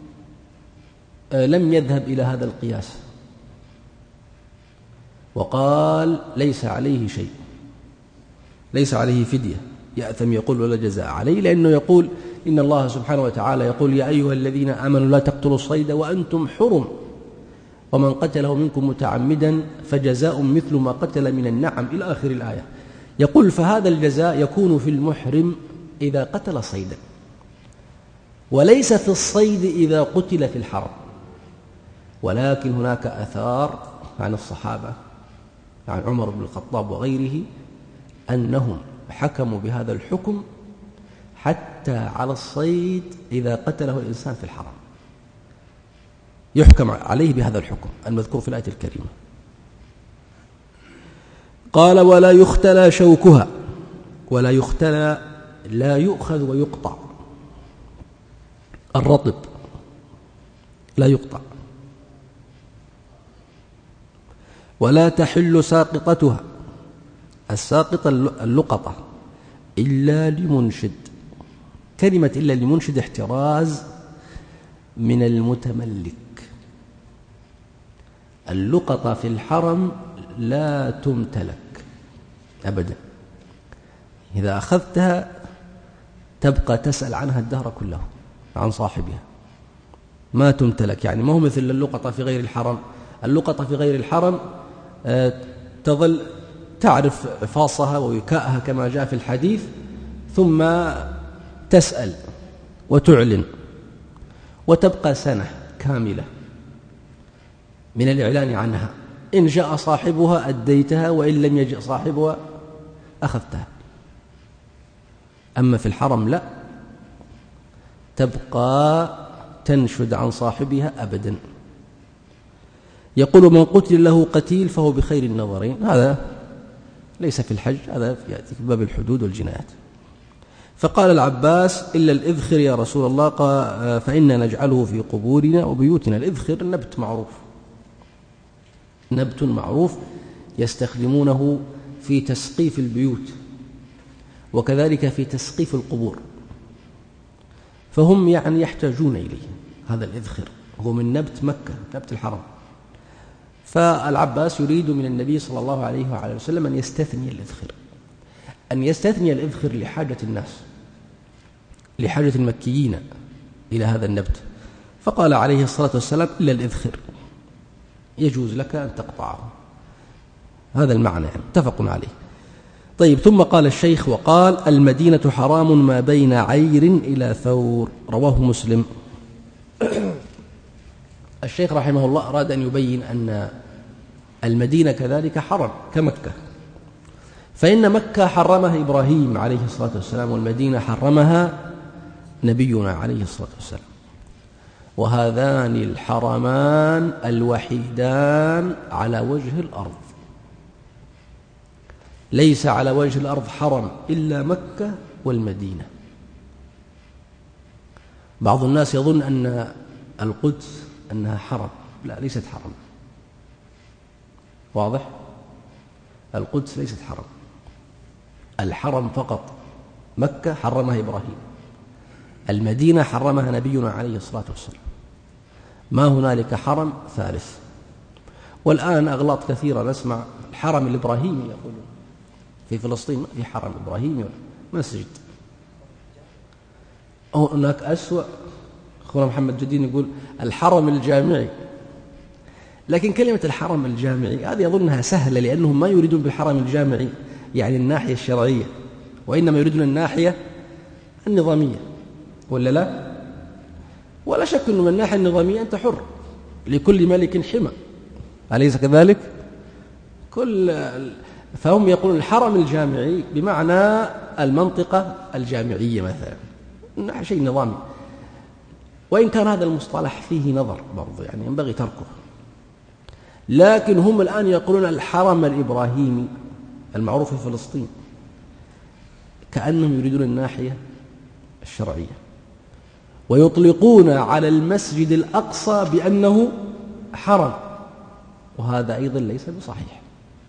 لم يذهب إلى هذا القياس، وقال: ليس عليه شيء، ليس عليه فدية، يأثم يقول ولا جزاء عليه، لأنه يقول إن الله سبحانه وتعالى يقول: يا أيها الذين آمنوا لا تقتلوا الصيد وأنتم حرم، ومن قتله منكم متعمدا فجزاء مثل ما قتل من النعم، إلى آخر الآية. يقول: فهذا الجزاء يكون في المحرم إذا قتل صيدا، وليس في الصيد إذا قتل في الحرم. ولكن هناك آثار عن الصحابة، عن عمر بن الخطاب وغيره، أنهم حكموا بهذا الحكم حتى على الصيد إذا قتله الإنسان في الحرم، يحكم عليه بهذا الحكم المذكور في الآية الكريمة. قال: ولا يختلى شوكها. ولا يختلى، لا يؤخذ ويقطع، الرطب لا يقطع. ولا تحل ساقطتها، الساقطة اللقطة، إلا لمنشد. كلمة إلا لمنشد احتراز من المتملك. اللقطة في الحرم لا تمتلك أبدا، إذا أخذتها تبقى تسأل عنها الدهر كله، عن صاحبها، ما تمتلك. يعني ما هو مثل اللقطة في غير الحرم. اللقطة في غير الحرم تظل تعرف فاصها ووكاءها كما جاء في الحديث، ثم تسأل وتعلن، وتبقى سنة كاملة من الإعلان عنها. إن جاء صاحبها أديتها، وإن لم يجئ صاحبها أخذتها. أما في الحرم لا، تبقى تنشد عن صاحبها أبدا. يقول: من قتل له قتيل فهو بخير النظرين. هذا ليس في الحج، هذا يأتي في باب الحدود والجنايات. فقال العباس: إلا الإذخر يا رسول الله، فإنا نجعله في قبورنا وبيوتنا. الإذخر نبت معروف، نبت معروف يستخدمونه في تسقيف البيوت وكذلك في تسقيف القبور، فهم يعني يحتاجون إليه. هذا الإذخر هو من نبت مكة، نبت الحرم. فالعباس يريد من النبي صلى الله عليه وعلى وسلم أن يستثني الإذخر، أن يستثني الإذخر لحاجة الناس، لحاجة المكيين إلى هذا النبت. فقال عليه الصلاة والسلام: إلا الإذخر يجوز لك أن تقطعه. هذا المعنى يعني متفق عليه. طيب، ثم قال الشيخ: وقال: المدينة حرام ما بين عير إلى ثور، رواه مسلم. الشيخ رحمه الله أراد أن يبين أن المدينة كذلك حرم كمكة، فإن مكة حرمها إبراهيم عليه الصلاة والسلام، والمدينة حرمها نبينا عليه الصلاة والسلام، وهذان الحرمان الوحيدان على وجه الأرض. ليس على وجه الأرض حرم إلا مكة والمدينة. بعض الناس يظن أن القدس أنها حرم، لا، ليست حرم. واضح؟ القدس ليست حرم، الحرم فقط مكة حرمها إبراهيم، المدينة حرمها نبينا عليه الصلاة والسلام، ما هنالك حرم ثالث. والآن أغلاط كثيرة نسمع الحرم الإبراهيمي، يقولون في فلسطين ما في حرم إبراهيمي، مسجد. هناك أسوأ، أخونا محمد جدين يقول الحرم الجامعي، لكن كلمة الحرم الجامعي هذه أظنها سهلة، لأنهم ما يريدون بالحرم الجامعي يعني الناحية الشرعية، وإنما يريدون الناحية النظامية، ولا لا؟ ولا شك أنه من الناحية النظامية أنت حر، لكل ملك حمى، أليس كذلك؟ فهم يقولون الحرم الجامعي بمعنى المنطقة الجامعية مثلا، شيء نظامي، وإن كان هذا المصطلح فيه نظر برضو، يعني ينبغي تركه. لكن هم الآن يقولون الحرم الإبراهيمي المعروف في فلسطين، كأنهم يريدون الناحية الشرعية، ويطلقون على المسجد الأقصى بأنه حرم، وهذا أيضا ليس بصحيح.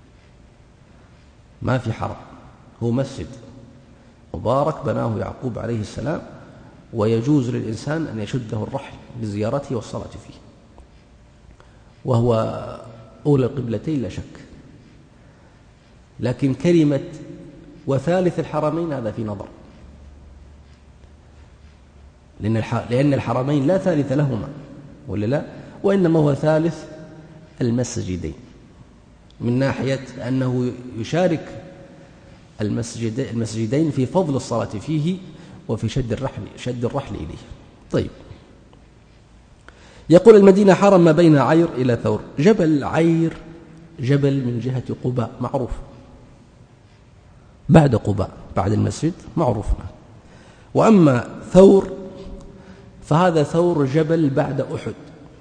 ما في حرم، هو مسجد مبارك بناه يعقوب عليه السلام، ويجوز للإنسان أن يشده الرحل لزيارته والصلاة فيه، وهو أولى القبلتين لا شك. لكن كلمة وثالث الحرمين هذا في نظر، لأن الحرمين لا ثالث لهما، ولا لا؟ وإنما هو ثالث المسجدين، من ناحية أنه يشارك المسجدين في فضل الصلاة فيه وفي شد الرحل إليه. طيب، يقول المدينة حرم ما بين عير إلى ثور. جبل عير جبل من جهة قباء معروف، بعد قباء بعد المسجد معروف. وأما ثور فهذا ثور جبل بعد أحد.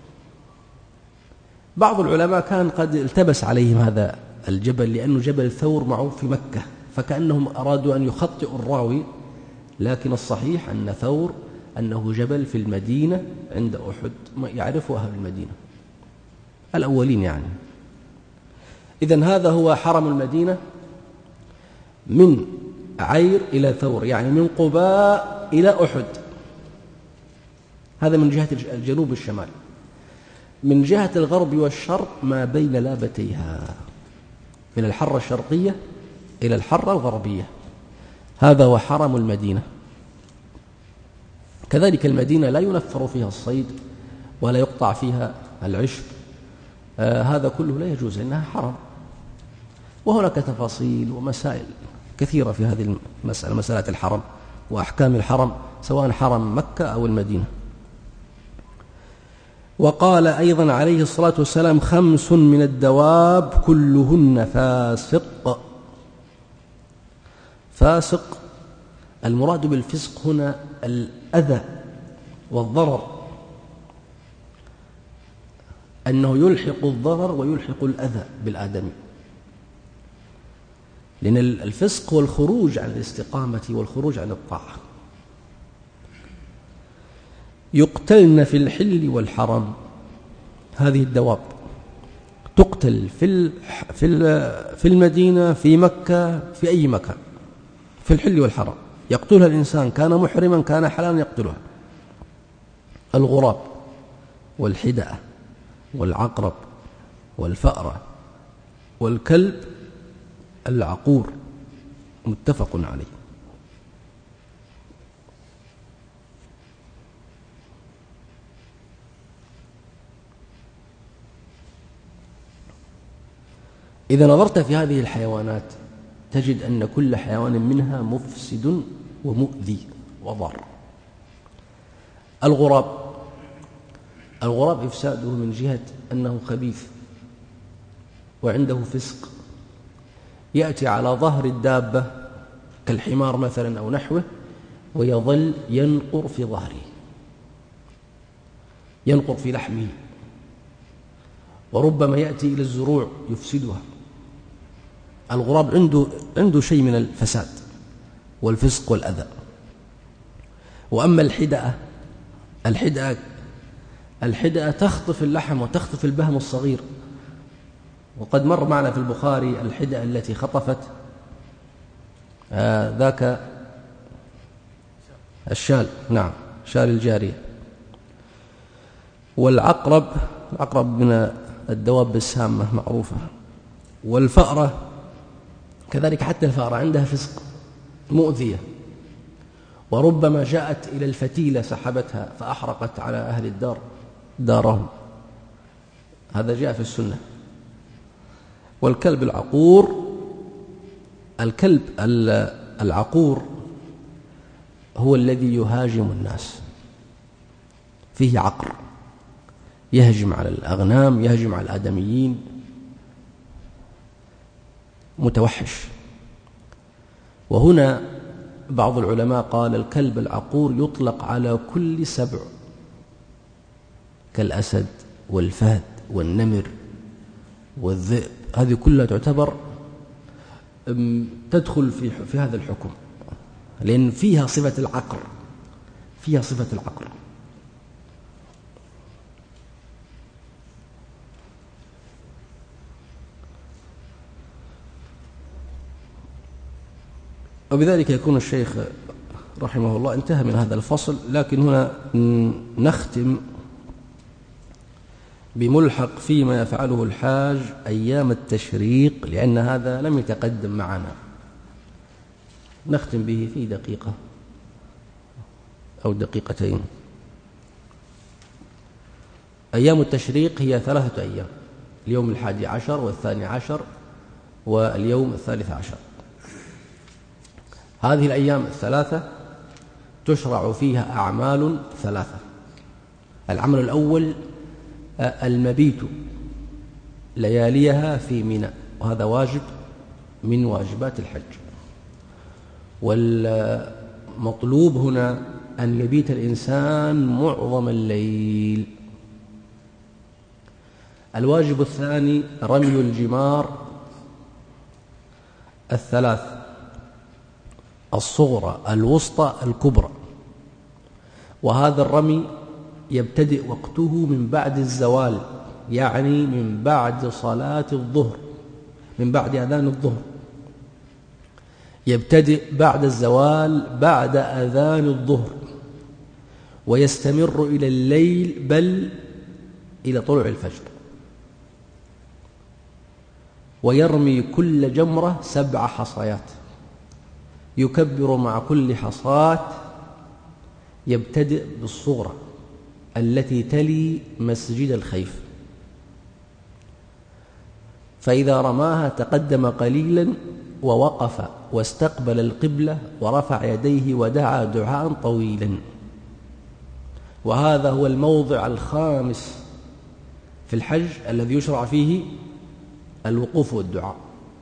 بعض العلماء كان قد التبس عليهم هذا الجبل، لأنه جبل ثور معروف في مكة، فكأنهم أرادوا أن يخطئوا الراوي، لكن الصحيح أن ثور أنه جبل في المدينة عند أحد، يعرفه أهل المدينة الأولين يعني. إذن هذا هو حرم المدينة من عير إلى ثور، يعني من قباء إلى أحد، هذا من جهة الجنوب والشمال. من جهة الغرب والشرق ما بين لابتيها، من الحرة الشرقية إلى الحرة الغربية، هذا هو حرم المدينة. كذلك المدينة لا ينفر فيها الصيد ولا يقطع فيها العشب، هذا كله لا يجوز لأنها حرم. وهناك تفاصيل ومسائل كثيرة في هذه المسألة، مسألة الحرم وأحكام الحرم سواء حرم مكة أو المدينة. وقال أيضا عليه الصلاة والسلام: 5 من الدواب كلهن فاسق. فاسق، المراد بالفسق هنا الأذى والضرر، أنه يلحق الضرر ويلحق الأذى بالآدمي، لأن الفسق هو الخروج عن الاستقامة والخروج عن الطاعة. يقتلن في الحل والحرم، هذه الدواب تقتل في المدينة، في مكة، في أي مكان، في الحل والحرام يقتلها الإنسان، كان محرما كان حلالا يقتلها. الغراب والحدأة والعقرب والفأرة والكلب العقور متفق عليه. إذا نظرت في هذه الحيوانات تجد أن كل حيوان منها مفسد ومؤذي وضار. الغراب إفساده من جهة أنه خبيث وعنده فسق، يأتي على ظهر الدابة كالحمار مثلا أو نحوه ويظل ينقر في ظهره، ينقر في لحمه، وربما يأتي إلى الزروع يفسدها. الغراب عنده شيء من الفساد والفسق والأذى. وأما الحدأة تخطف اللحم وتخطف البهم الصغير، وقد مر معنا في البخاري الحدأة التي خطفت ذاك الشال، نعم، شال الجارية. والعقرب من الدواب السامة معروفة. والفأرة كذلك، حتى الفأرة عندها فسق مؤذية، وربما جاءت إلى الفتيلة سحبتها فأحرقت على أهل الدار دارهم، هذا جاء في السنة. والكلب العقور هو الذي يهاجم الناس، فيه عقر، يهجم على الأغنام، يهجم على الآدميين، متوحش. وهنا بعض العلماء قال الكلب العقور يطلق على كل سبع كالأسد والفهد والنمر والذئب، هذه كلها تعتبر تدخل في هذا الحكم، لأن فيها صفة العقر، فيها صفة العقر. وبذلك يكون الشيخ رحمه الله انتهى من هذا الفصل. لكن هنا نختم بملحق فيما يفعله الحاج أيام التشريق، لأن هذا لم يتقدم معنا، نختم به في دقيقة أو دقيقتين. أيام التشريق هي 3 أيام، اليوم 11 و12 واليوم 13. هذه الأيام 3 تشرع فيها أعمال 3. العمل الأول المبيت لياليها في منى، وهذا واجب من واجبات الحج. والمطلوب هنا أن يبيت الإنسان معظم الليل. الواجب الثاني رمي الجمار 3، الصغرى الوسطى الكبرى. وهذا الرمي يبتدئ وقته من بعد الزوال، يعني من بعد صلاة الظهر، من بعد أذان الظهر، يبتدئ بعد الزوال بعد أذان الظهر، ويستمر إلى الليل بل إلى طلوع الفجر. ويرمي كل جمرة 7 حصيات، يكبر مع كل حصاة، يبتدئ بالصغرى التي تلي مسجد الخيف، فإذا رماها تقدم قليلا ووقف واستقبل القبلة ورفع يديه ودعا دعاء طويلا. وهذا هو الموضع الخامس في الحج الذي يشرع فيه الوقوف والدعاء.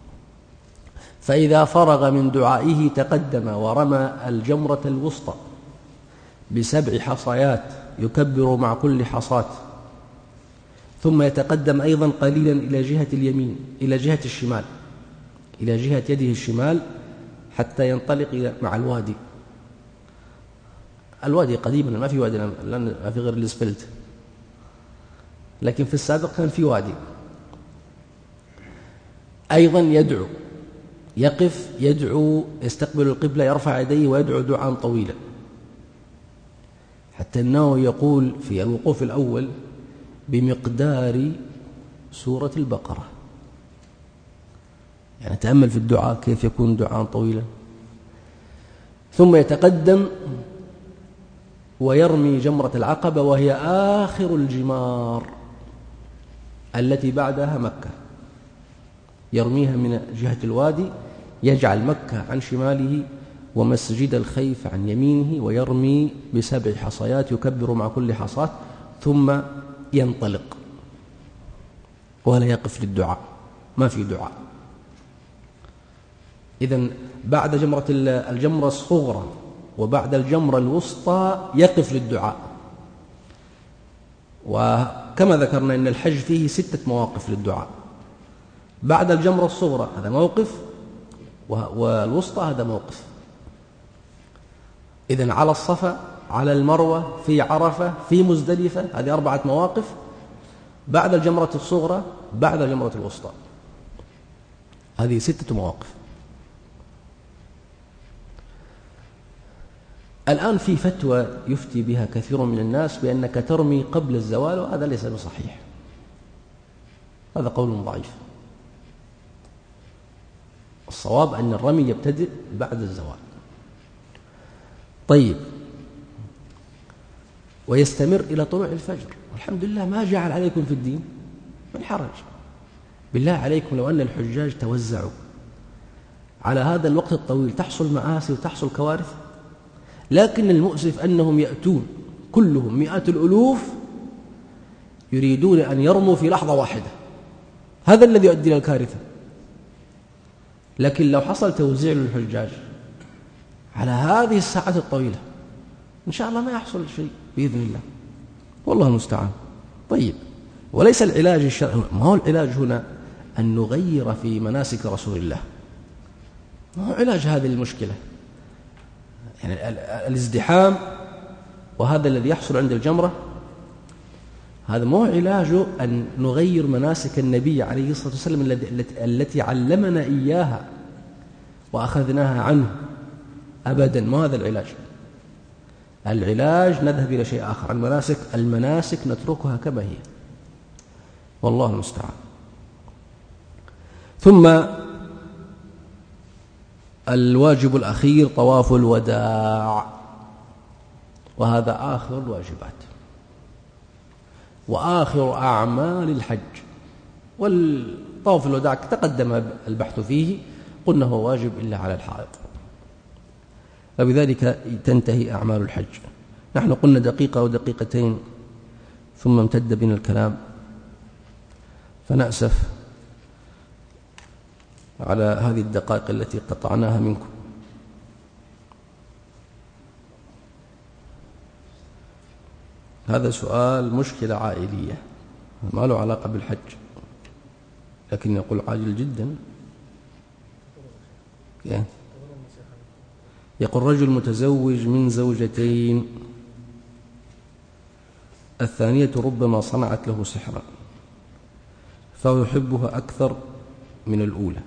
فإذا فرغ من دعائه تقدم ورمى الجمرة الوسطى ب7 حصيات، يكبر مع كل حصاة، ثم يتقدم أيضا قليلا إلى جهة اليمين، إلى جهة الشمال، إلى جهة يده الشمال، حتى ينطلق مع الوادي. الوادي قديما ما في وادي، ما في غير الاسفلت، لكن في السابق كان في وادي. أيضا يدعو، يقف يدعو، يستقبل القبلة، يرفع يديه ويدعو دعاء طويلا، حتى أنه يقول في الوقوف الأول بمقدار سورة البقرة. يعني تأمل في الدعاء كيف يكون دعاء طويلا. ثم يتقدم ويرمي جمرة العقبة، وهي آخر الجمار التي بعدها مكة، يرميها من جهة الوادي، يجعل مكة عن شماله ومسجد الخيف عن يمينه، ويرمي ب7 حصيات، يكبر مع كل حصاة، ثم ينطلق ولا يقف للدعاء، ما في دعاء. إذن بعد الجمرة الصغرى وبعد الجمرة الوسطى يقف للدعاء. وكما ذكرنا أن الحج فيه 6 مواقف للدعاء. بعد الجمرة الصغرى هذا موقف، والوسطى هذا موقف. إذن على الصفا، على المروة، في عرفة، في مزدلفة، هذه 4 مواقف بعد الجمرة الصغرى، بعد الجمرة الوسطى، هذه 6 مواقف. الآن في فتوى يفتي بها كثير من الناس بأنك ترمي قبل الزوال، وهذا ليس بصحيح، هذا قول ضعيف. الصواب أن الرمي يبتدئ بعد الزوال. طيب، ويستمر إلى طلوع الفجر، والحمد لله ما جعل عليكم في الدين من حرج. بالله عليكم لو أن الحجاج توزعوا على هذا الوقت الطويل تحصل مآسي وتحصل كوارث. لكن المؤسف أنهم يأتون كلهم مئات الألوف يريدون أن يرموا في لحظة واحدة، هذا الذي يؤدي إلى الكارثة. لكن لو حصل توزيع للحجاج على هذه الساعات الطويلة إن شاء الله ما يحصل شيء بإذن الله، والله المستعان. طيب، وليس العلاج الشرعي، ما هو العلاج هنا أن نغير في مناسك رسول الله، ما هو علاج هذه المشكلة. يعني الازدحام وهذا الذي يحصل عند الجمرة، هذا مو علاجه أن نغير مناسك النبي عليه الصلاة والسلام التي علمنا إياها وأخذناها عنه، أبدا ما هذا العلاج. العلاج نذهب إلى شيء آخر. المناسك نتركها كما هي، والله المستعان. ثم الواجب الأخير طواف الوداع، وهذا آخر الواجبات وآخر أعمال الحج. والطواف الوداع تقدم البحث فيه، قلنا هو واجب إلا على الحائض، فبذلك تنتهي أعمال الحج. نحن قلنا دقيقة ودقيقتين ثم امتد بنا الكلام، فنأسف على هذه الدقائق التي قطعناها منكم. هذا سؤال مشكلة عائلية ما له علاقة بالحج، لكن يقول عاجل جدا. يقول رجل متزوج من زوجتين، الثانية ربما صنعت له سحرا فهو يحبها أكثر من الأولى.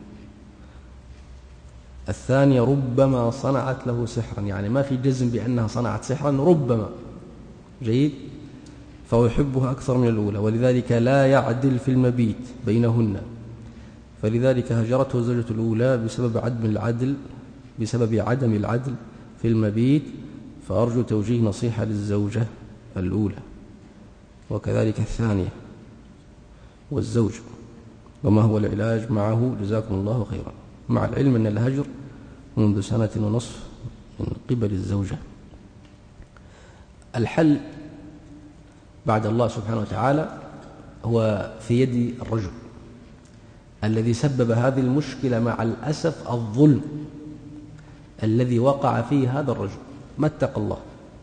الثانية ربما صنعت له سحرا، يعني ما في جزم بأنها صنعت سحرا، ربما. جيد. فهو يحبها أكثر من الأولى، ولذلك لا يعدل في المبيت بينهن، فلذلك هجرته الزوجة الأولى بسبب عدم العدل في المبيت. فأرجو توجيه نصيحة للزوجة الأولى وكذلك الثانية والزوج، وما هو العلاج معه؟ جزاكم الله خيرا. مع العلم أن الهجر منذ 1.5 سنة من قبل الزوجة. الحل بعد الله سبحانه وتعالى هو في يد الرجل الذي سبب هذه المشكلة. مع الأسف الظلم الذي وقع فيه هذا الرجل ما اتقى الله،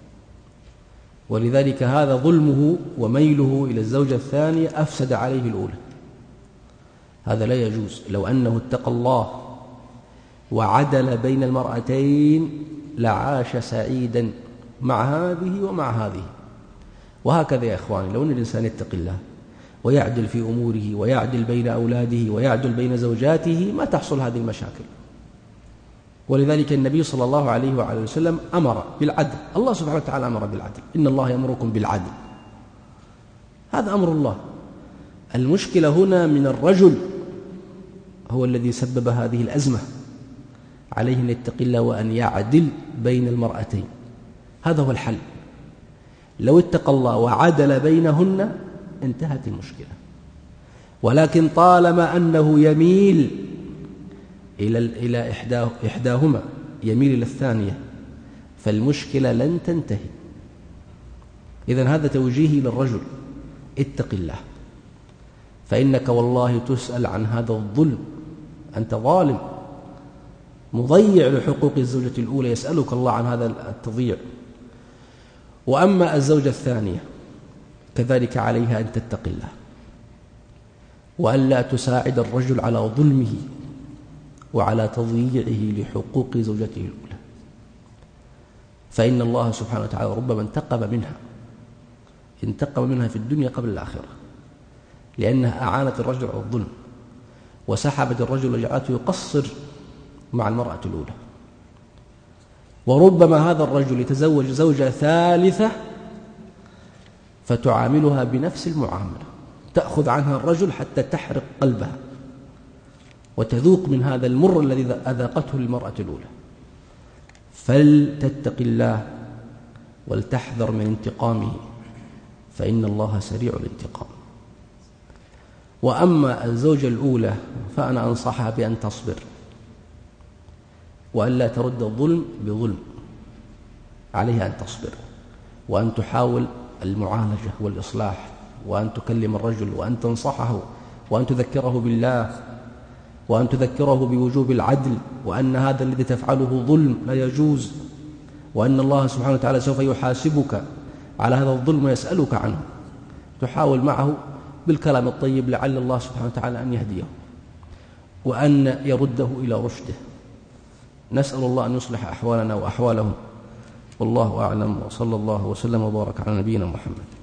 ولذلك هذا ظلمه وميله إلى الزوجة الثانية أفسد عليه الأولى. هذا لا يجوز. لو أنه اتقى الله وعدل بين المرأتين لعاش سعيدا مع هذه ومع هذه. وهكذا يا إخواني، لو أن الإنسان يتقي الله ويعدل في أموره ويعدل بين أولاده ويعدل بين زوجاته ما تحصل هذه المشاكل. ولذلك النبي صلى الله عليه وعلى وسلم أمر بالعدل. الله سبحانه وتعالى أمر بالعدل، إن الله يأمركم بالعدل، هذا أمر الله. المشكلة هنا من الرجل، هو الذي سبب هذه الأزمة. عليه أن يتقي الله وأن يعدل بين المرأتين، هذا هو الحل. لو اتقى الله وعدل بينهن انتهت المشكلة. ولكن طالما أنه يميل إلى إحداهما، يميل إلى الثانية، فالمشكلة لن تنتهي. إذن هذا توجيهي للرجل: اتق الله، فإنك والله تسأل عن هذا الظلم. أنت ظالم مضيع لحقوق الزوجة الأولى، يسألك الله عن هذا التضييع. وأما الزوجة الثانية كذلك عليها أن تتقي الله، وأن لا تساعد الرجل على ظلمه وعلى تضييعه لحقوق زوجته الأولى، فإن الله سبحانه وتعالى ربما انتقم منها في الدنيا قبل الآخرة، لأنها أعانت الرجل على الظلم وسحبت الرجل وجعلته يقصر مع المرأة الأولى. وربما هذا الرجل يتزوج زوجة ثالثة فتعاملها بنفس المعاملة، تأخذ عنها الرجل حتى تحرق قلبها وتذوق من هذا المر الذي أذاقته المرأة الأولى. فلتتق الله ولتحذر من انتقامه، فإن الله سريع الانتقام. وأما الزوجة الأولى فأنا أنصحها بأن تصبر، وأن لا ترد الظلم بظلم، عليها أن تصبر وأن تحاول المعالجة والإصلاح، وأن تكلم الرجل وأن تنصحه وأن تذكره بالله وأن تذكره بوجوب العدل، وأن هذا الذي تفعله ظلم لا يجوز، وأن الله سبحانه وتعالى سوف يحاسبك على هذا الظلم ويسألك عنه. تحاول معه بالكلام الطيب لعل الله سبحانه وتعالى أن يهديه وأن يرده إلى رشده. نسأل الله أن يصلح أحوالنا وأحوالهم، والله أعلم، وصلى الله وسلم وبارك على نبينا محمد.